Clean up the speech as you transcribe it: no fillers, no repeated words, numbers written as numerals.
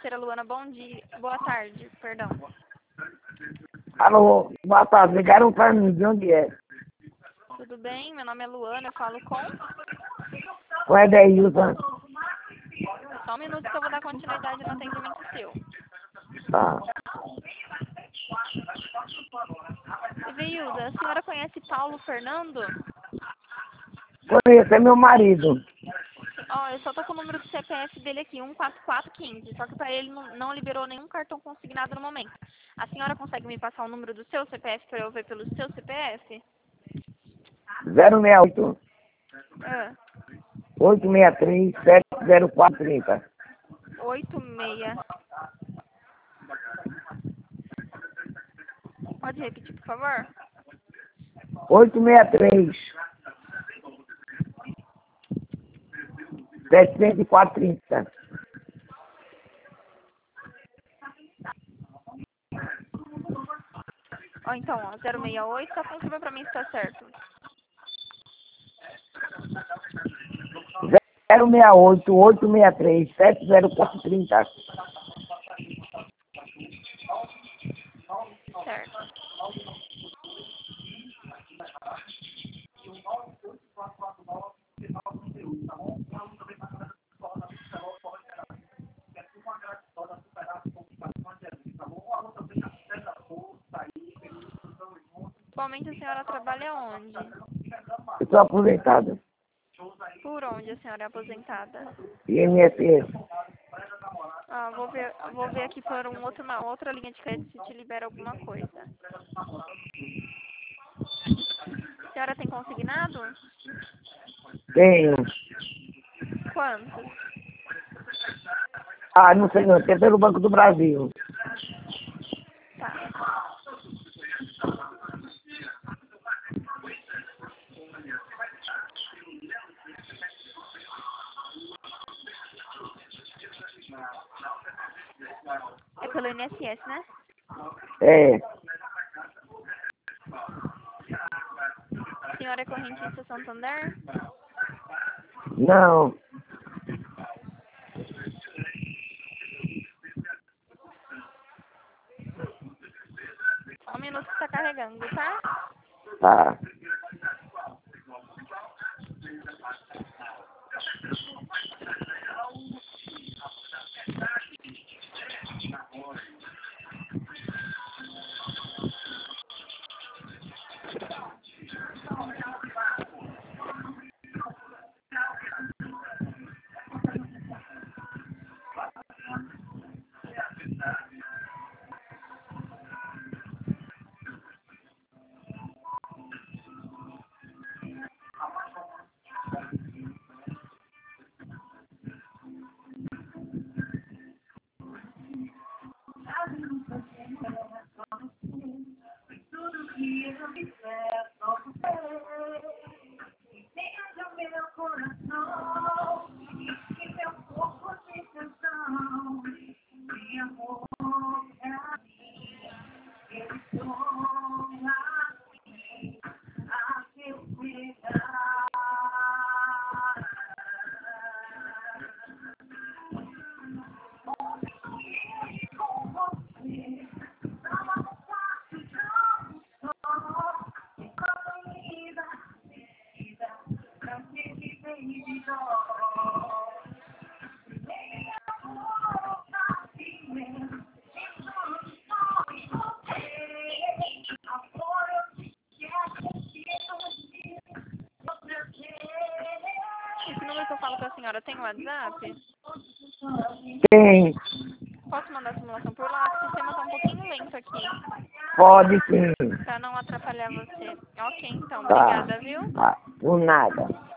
financeira Luana, bom dia. Boa tarde, perdão. Alô, boa tarde. Ligaram pra mim, de onde é? Tudo bem? Meu nome é Luana, eu falo com... O Edeilson. Só um minuto que eu vou dar continuidade no atendimento seu. Tá. Eveilda, a senhora conhece Paulo Fernando? Conheço, é meu marido. Ó, eu só tô com o número do CPF dele aqui, 14415, só que pra ele não liberou nenhum cartão consignado no momento. A senhora consegue me passar o número do seu CPF pra eu ver pelo seu CPF? 068 Ah, 863 70430. 86. Pode repetir, por favor? 863 70430. Ó, então, ó, 068, só confirma pra mim se tá certo. 068 863 70430. Certo. Atualmente a senhora trabalha onde? Eu sou aposentado. Por onde a senhora é aposentada? INSS. Ah, vou ver aqui por uma outra linha de crédito se te libera alguma coisa. A senhora tem consignado? Tenho. Quantos? Ah, não sei não. Tem pelo Banco do Brasil. Tá. É pelo INSS, né? É. A senhora é correntista Santander? Não. Só um minuto que tá carregando, tá? Tá. Esse número que eu falo com a senhora tem WhatsApp? Tem. Posso mandar a simulação por lá? O sistema tá um pouquinho lento aqui, Pode sim. pra não atrapalhar você. Ok, então. Tá. Obrigada, viu? Tá. Por nada.